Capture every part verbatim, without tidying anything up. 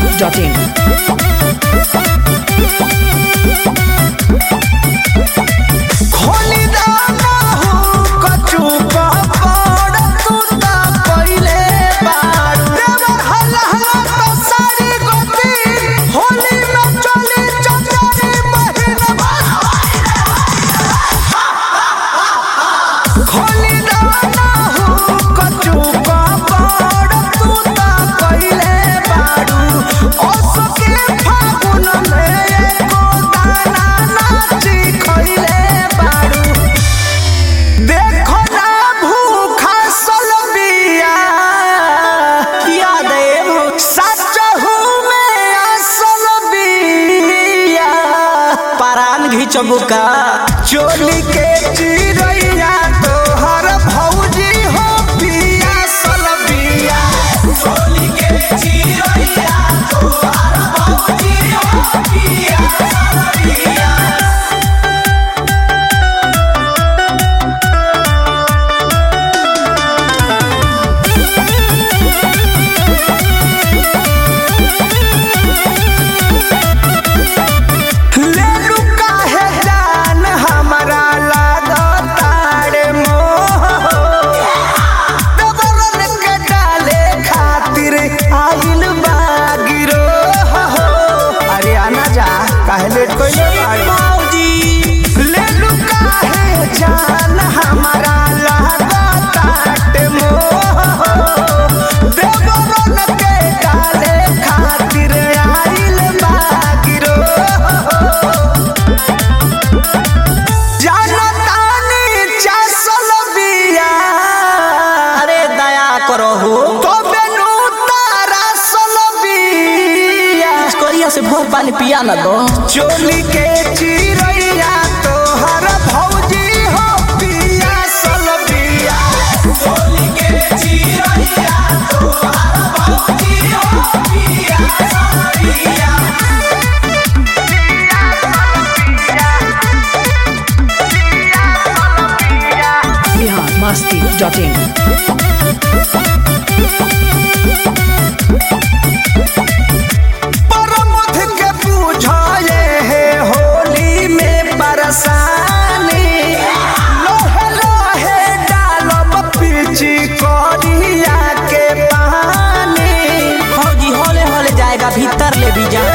Dot in. चबुका चोली के चिरैया तोहर भौजी हो पिया सलबिया। चोली के चिरैया तोहर भौजी हो पिया सलबिया। जान हमारा लागताट मोह देवरन के डाले खातिर आइल बागिरो। जानतानी चासल बिया अरे दया करो हो तो बेनु तारा सल बिया। कोरिया से भोर पानी पिया ना दो। चोली के चिरैया तोहर भौजी बिहार मस्ती डॉट इन। परमध के बुझाए है होली में बरसानी लोहे लोहे डालब पीछी कोरिया के पानी। फौजी होले होले जाएगा भीतर ले भी जा।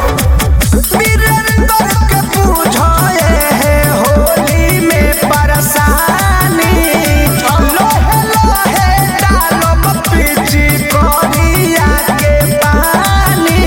के बुझाए है होली में बरसानी लोहे लोहे डालब पीछी कोरिया के पानी।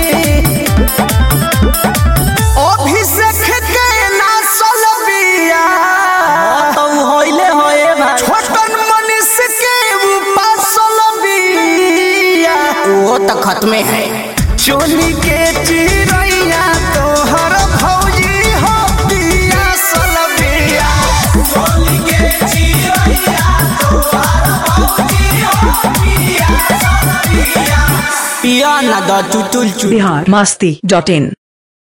अभिषेक के नासल बिया तो होइले होए भाई। छोटन मनीष के उपासल बिया वो तो खत्मे है। चोली के चिरैया तोहर भौजी हो पिया सलबिया। चोली के चिरैया तोहर भौजी हो पिया सलबिया। पिया ना द टुटुल चु। बिहार मस्ती डॉट इन।